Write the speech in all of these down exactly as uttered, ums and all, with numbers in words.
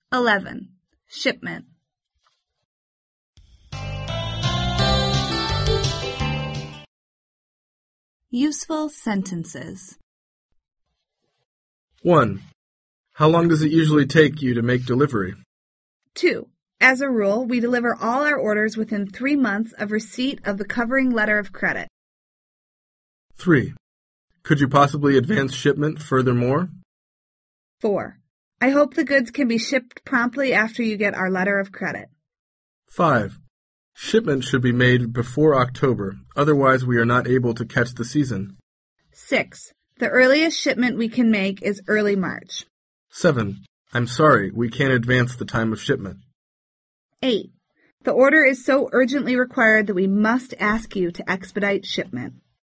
eleven. Shipment. Useful sentences. one. How long does it usually take you to make delivery? two. As a rule, we deliver all our orders within three months of receipt of the covering letter of credit. three. Could you possibly advance shipment furthermore? four. I hope the goods can be shipped promptly after you get our letter of credit. five. Shipment should be made before October, otherwise we are not able to catch the season. six. The earliest shipment we can make is early March. seven. I'm sorry, we can't advance the time of shipment. eight. The order is so urgently required that we must ask you to expedite shipment.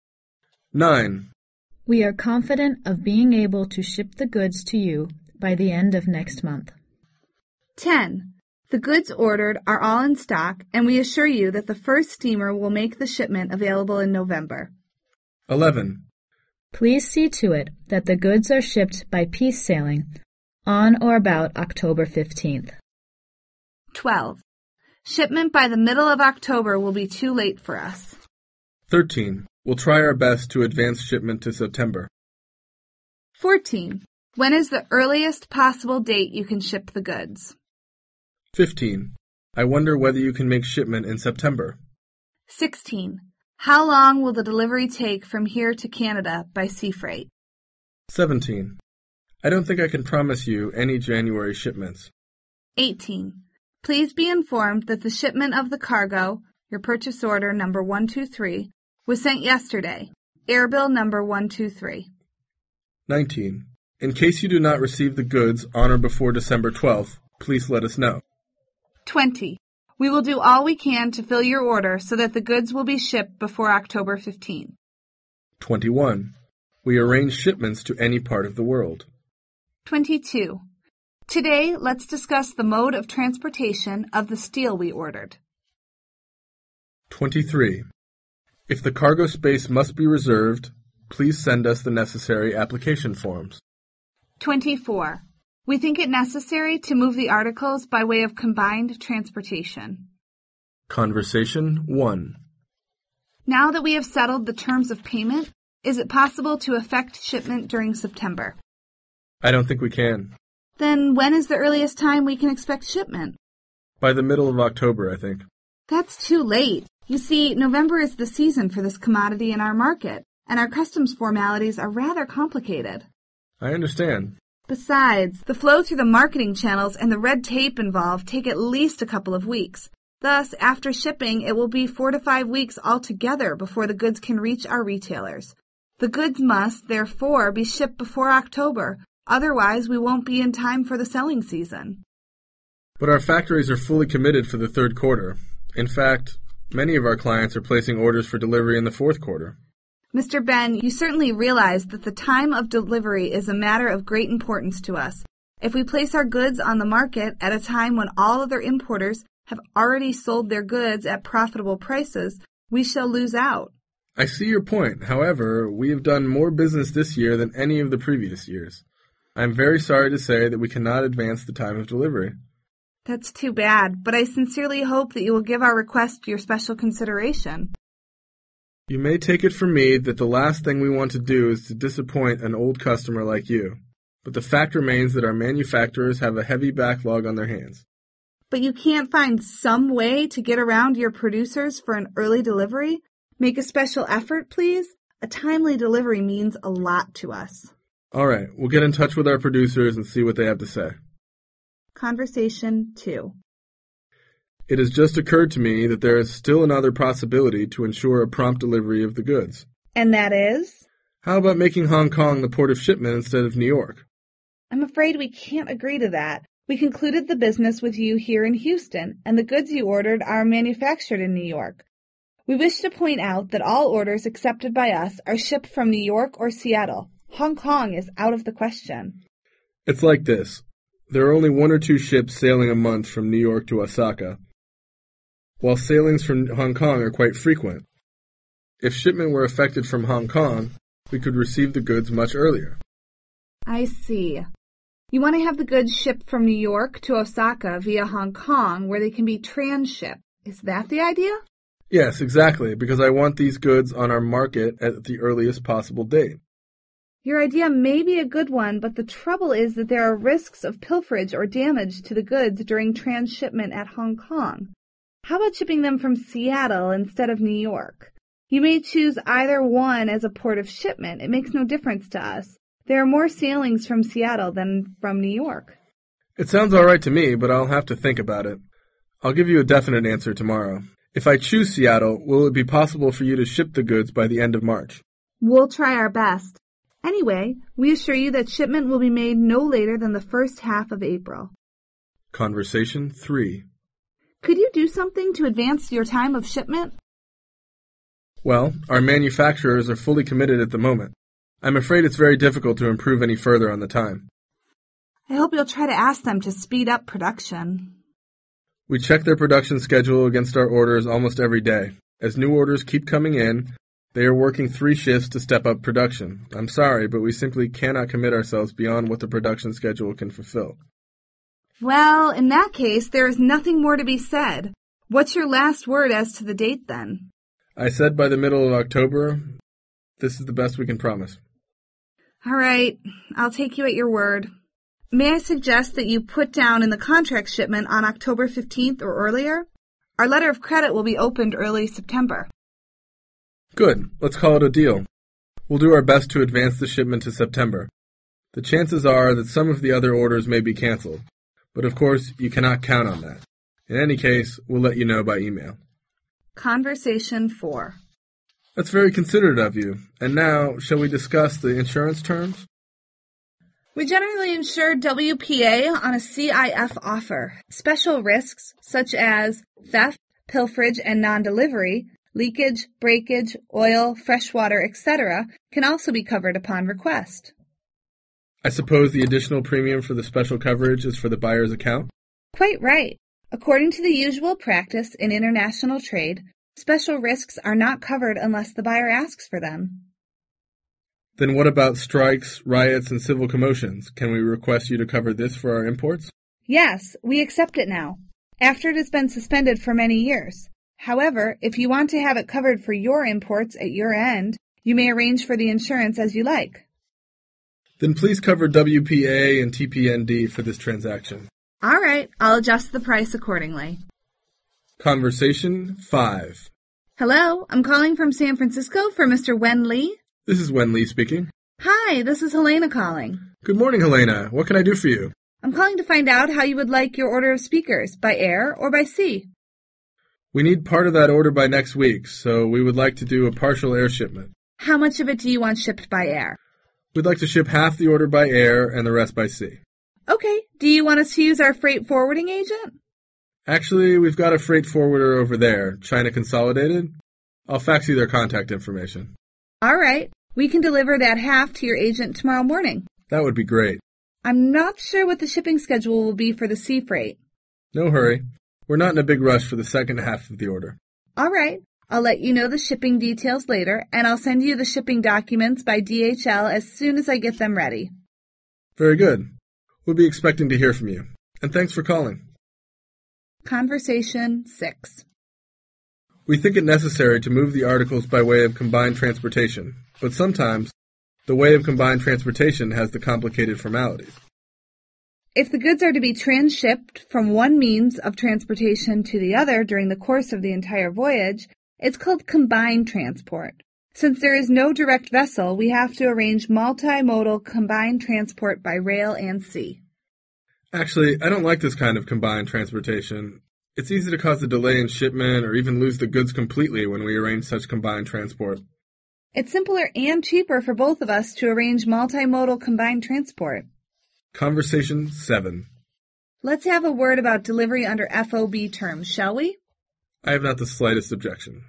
nine. We are confident of being able to ship the goods to you by the end of next month. ten. The goods ordered are all in stock, and we assure you that the first steamer will make the shipment available in November. eleven. Please see to it that the goods are shipped by peace sailing on or about October fifteenth. twelve. Shipment by the middle of October will be too late for us. thirteen. We'll try our best to advance shipment to September. fourteen. When is the earliest possible date you can ship the goods? fifteen. I wonder whether you can make shipment in September. sixteen. How long will the delivery take from here to Canada by sea freight? seventeen. I don't think I can promise you any January shipments. eighteen. Please be informed that the shipment of the cargo, your purchase order number one two three, was sent yesterday, airbill number one two three. nineteen. In case you do not receive the goods on or before December twelfth, please let us know. twenty. We will do all we can to fill your order so that the goods will be shipped before October fifteenth. twenty-one. We arrange shipments to any part of the world. twenty-two. Today, let's discuss the mode of transportation of the steel we ordered. twenty-three. If the cargo space must be reserved, please send us the necessary application forms. twenty-four. We think it necessary to move the articles by way of combined transportation. Conversation one. Now that we have settled the terms of payment, is it possible to effect shipment during September? I don't think we can. Then when is the earliest time we can expect shipment? By the middle of October, I think. That's too late. You see, November is the season for this commodity in our market, and our customs formalities are rather complicated. I understand. Besides, the flow through the marketing channels and the red tape involved take at least a couple of weeks. Thus, after shipping, it will be four to five weeks altogether before the goods can reach our retailers. The goods must, therefore, be shipped before October. Otherwise, we won't be in time for the selling season. But our factories are fully committed for the third quarter. In fact, many of our clients are placing orders for delivery in the fourth quarter. Mister Ben, you certainly realize that the time of delivery is a matter of great importance to us. If we place our goods on the market at a time when all other importers have already sold their goods at profitable prices, we shall lose out. I see your point. However, we have done more business this year than any of the previous years. I am very sorry to say that we cannot advance the time of delivery. That's too bad, but I sincerely hope that you will give our request your special consideration. You may take it from me that the last thing we want to do is to disappoint an old customer like you. But the fact remains that our manufacturers have a heavy backlog on their hands. But you can't find some way to get around your producers for an early delivery? Make a special effort, please. A timely delivery means a lot to us. All right, we'll get in touch with our producers and see what they have to say. Conversation two. It has just occurred to me that there is still another possibility to ensure a prompt delivery of the goods. And that is? How about making Hong Kong the port of shipment instead of New York? I'm afraid we can't agree to that. We concluded the business with you here in Houston, and the goods you ordered are manufactured in New York. We wish to point out that all orders accepted by us are shipped from New York or Seattle. Hong Kong is out of the question. It's like this. There are only one or two ships sailing a month from New York to Osaka, while sailings from Hong Kong are quite frequent. If shipment were effected from Hong Kong, we could receive the goods much earlier. I see. You want to have the goods shipped from New York to Osaka via Hong Kong, where they can be transshipped. Is that the idea? Yes, exactly, because I want these goods on our market at the earliest possible date. Your idea may be a good one, but the trouble is that there are risks of pilferage or damage to the goods during transshipment at Hong Kong. How about shipping them from Seattle instead of New York? You may choose either one as a port of shipment. It makes no difference to us. There are more sailings from Seattle than from New York. It sounds all right to me, but I'll have to think about it. I'll give you a definite answer tomorrow. If I choose Seattle, will it be possible for you to ship the goods by the end of March? We'll try our best. Anyway, we assure you that shipment will be made no later than the first half of April. Conversation three. Could you do something to advance your time of shipment? Well, our manufacturers are fully committed at the moment. I'm afraid it's very difficult to improve any further on the time. I hope you'll try to ask them to speed up production. We check their production schedule against our orders almost every day. As new orders keep coming in, they are working three shifts to step up production. I'm sorry, but we simply cannot commit ourselves beyond what the production schedule can fulfill. Well, in that case, there is nothing more to be said. What's your last word as to the date, then? I said by the middle of October. This is the best we can promise. All right, I'll take you at your word. May I suggest that you put down in the contract shipment on October fifteenth or earlier? Our letter of credit will be opened early September. Good. Let's call it a deal. We'll do our best to advance the shipment to September. The chances are that some of the other orders may be canceled, but of course you cannot count on that. In any case, we'll let you know by email. Conversation four. That's very considerate of you. And now, shall we discuss the insurance terms? We generally insure W P A on a C I F offer. Special risks, such as theft, pilferage, and non-delivery, leakage, breakage, oil, freshwater, et cetera, can also be covered upon request. I suppose the additional premium for the special coverage is for the buyer's account? Quite right. According to the usual practice in international trade, special risks are not covered unless the buyer asks for them. Then what about strikes, riots, and civil commotions? Can we request you to cover this for our imports? Yes, we accept it now, after it has been suspended for many years. However, if you want to have it covered for your imports at your end, you may arrange for the insurance as you like. Then please cover W P A and T P N D for this transaction. All right, I'll adjust the price accordingly. Conversation five. Hello, I'm calling from San Francisco for Mister Wen Lee. This is Wen Lee speaking. Hi, this is Helena calling. Good morning, Helena. What can I do for you? I'm calling to find out how you would like your order of speakers, by air or by sea. We need part of that order by next week, so we would like to do a partial air shipment. How much of it do you want shipped by air? We'd like to ship half the order by air and the rest by sea. Okay. Do you want us to use our freight forwarding agent? Actually, we've got a freight forwarder over there, China Consolidated. I'll fax you their contact information. All right. We can deliver that half to your agent tomorrow morning. That would be great. I'm not sure what the shipping schedule will be for the sea freight. No hurry. We're not in a big rush for the second half of the order. All right. I'll let you know the shipping details later, and I'll send you the shipping documents by D H L as soon as I get them ready. Very good. We'll be expecting to hear from you. And thanks for calling. Conversation six. We think it necessary to move the articles by way of combined transportation, but sometimes the way of combined transportation has the complicated formalities. If the goods are to be transshipped from one means of transportation to the other during the course of the entire voyage, it's called combined transport. Since there is no direct vessel, we have to arrange multimodal combined transport by rail and sea. Actually, I don't like this kind of combined transportation. It's easy to cause a delay in shipment or even lose the goods completely when we arrange such combined transport. It's simpler and cheaper for both of us to arrange multimodal combined transport. Conversation seven. Let's have a word about delivery under F O B terms, shall we? I have not the slightest objection.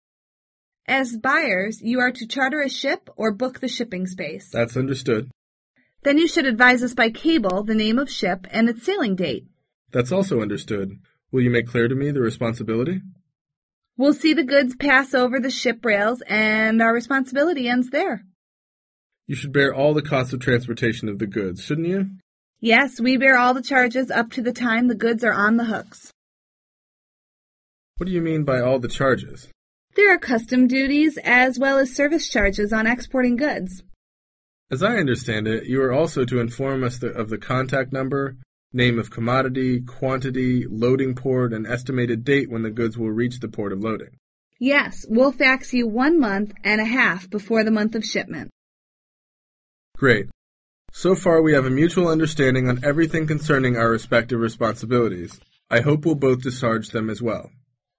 As buyers, you are to charter a ship or book the shipping space. That's understood. Then you should advise us by cable the name of ship and its sailing date. That's also understood. Will you make clear to me the responsibility? We'll see the goods pass over the ship rails, and our responsibility ends there. You should bear all the costs of transportation of the goods, shouldn't you? Yes, we bear all the charges up to the time the goods are on the hooks. What do you mean by all the charges? There are custom duties as well as service charges on exporting goods. As I understand it, you are also to inform us the, of the contact number, name of commodity, quantity, loading port, and estimated date when the goods will reach the port of loading. Yes, we'll fax you one month and a half before the month of shipment. Great. So far we have a mutual understanding on everything concerning our respective responsibilities. I hope we'll both discharge them as well.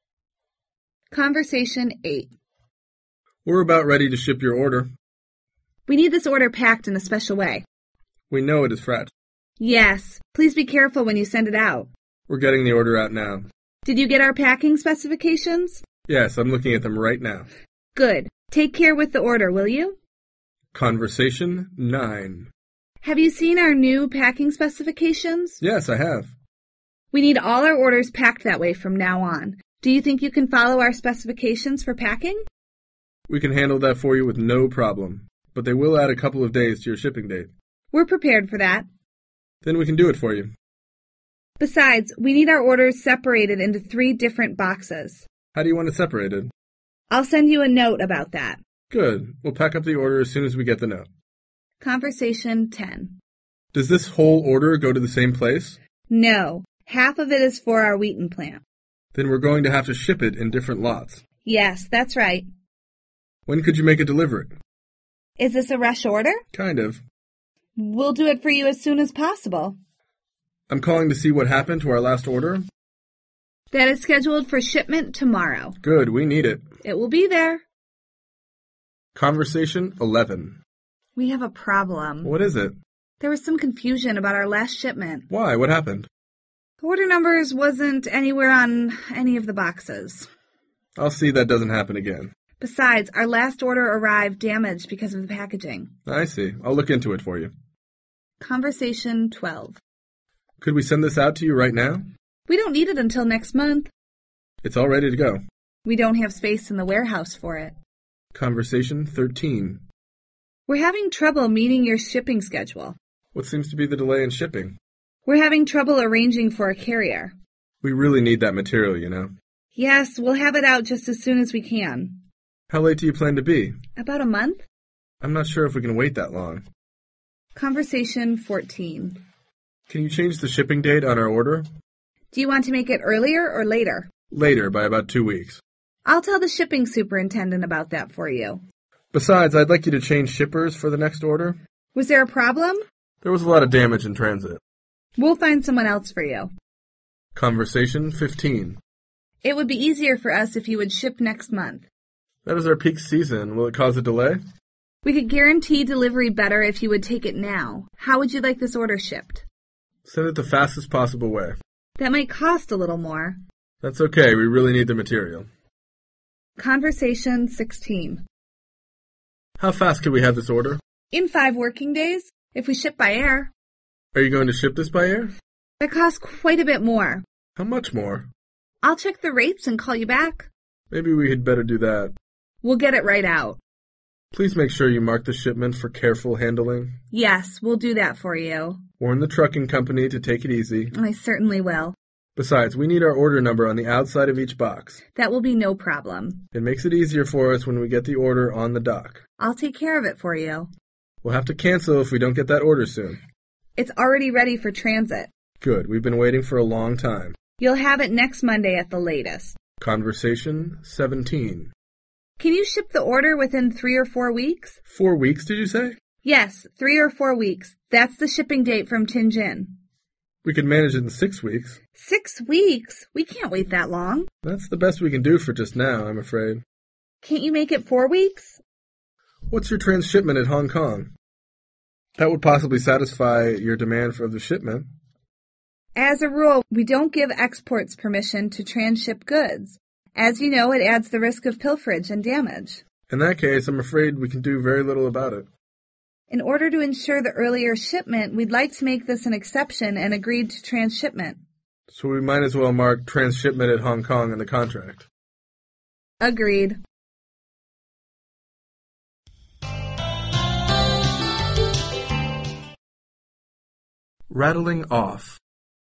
Conversation eight. We're about ready to ship your order. We need this order packed in a special way. We know it is fragile. Yes, please be careful when you send it out. We're getting the order out now. Did you get our packing specifications? Yes, I'm looking at them right now. Good. Take care with the order, will you? Conversation nine. Have you seen our new packing specifications? Yes, I have. We need all our orders packed that way from now on. Do you think you can follow our specifications for packing? We can handle that for you with no problem, but they will add a couple of days to your shipping date. We're prepared for that. Then we can do it for you. Besides, we need our orders separated into three different boxes. How do you want it separated? I'll send you a note about that. Good. We'll pack up the order as soon as we get the note. Conversation ten. Does this whole order go to the same place? No. Half of it is for our Wheaton plant. Then we're going to have to ship it in different lots. Yes, that's right. When could you make it delivered? Is this a rush order? Kind of. We'll do it for you as soon as possible. I'm calling to see what happened to our last order. That is scheduled for shipment tomorrow. Good, we need it. It will be there. Conversation eleven. We have a problem. What is it? There was some confusion about our last shipment. Why? What happened? The order numbers wasn't anywhere on any of the boxes. I'll see that doesn't happen again. Besides, our last order arrived damaged because of the packaging. I see. I'll look into it for you. Conversation twelve. Could we send this out to you right now? We don't need it until next month. It's all ready to go. We don't have space in the warehouse for it. Conversation thirteen. We're having trouble meeting your shipping schedule. What seems to be the delay in shipping? We're having trouble arranging for a carrier. We really need that material, you know. Yes, we'll have it out just as soon as we can. How late do you plan to be? About a month? I'm not sure if we can wait that long. Conversation fourteen. Can you change the shipping date on our order? Do you want to make it earlier or later? Later, by about two weeks. I'll tell the shipping superintendent about that for you. Besides, I'd like you to change shippers for the next order. Was there a problem? There was a lot of damage in transit. We'll find someone else for you. Conversation fifteen. It would be easier for us if you would ship next month. That is our peak season. Will it cause a delay? We could guarantee delivery better if you would take it now. How would you like this order shipped? Send it the fastest possible way. That might cost a little more. That's okay. We really need the material. Conversation sixteen. How fast can we have this order? In five working days, if we ship by air. Are you going to ship this by air? That costs quite a bit more. How much more? I'll check the rates and call you back. Maybe we had better do that. We'll get it right out. Please make sure you mark the shipment for careful handling. Yes, we'll do that for you. Warn the trucking company to take it easy. I certainly will. Besides, we need our order number on the outside of each box. That will be no problem. It makes it easier for us when we get the order on the dock. I'll take care of it for you. We'll have to cancel if we don't get that order soon. It's already ready for transit. Good. We've been waiting for a long time. You'll have it next Monday at the latest. Conversation seventeen. Can you ship the order within three or four weeks? Four weeks, did you say? Yes, three or four weeks. That's the shipping date from Tianjin. We could manage it in six weeks. Six weeks? We can't wait that long. That's the best we can do for just now, I'm afraid. Can't you make it four weeks? What's your transshipment at Hong Kong? That would possibly satisfy your demand for the shipment. As a rule, we don't give exports permission to transship goods. As you know, it adds the risk of pilferage and damage. In that case, I'm afraid we can do very little about it. In order to ensure the earlier shipment, we'd like to make this an exception and agreed to transshipment. So we might as well mark transshipment at Hong Kong in the contract. Agreed. Rattling off.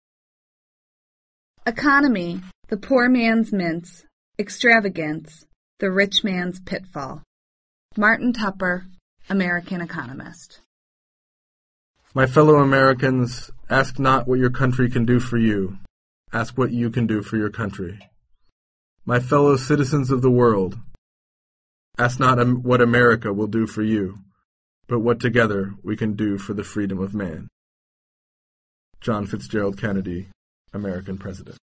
Economy, the poor man's mince. Extravagance, the rich man's pitfall. Martin Tupper, American economist. My fellow Americans, ask not what your country can do for you. Ask what you can do for your country. My fellow citizens of the world, ask not what America will do for you, but what together we can do for the freedom of man. John Fitzgerald Kennedy, American President.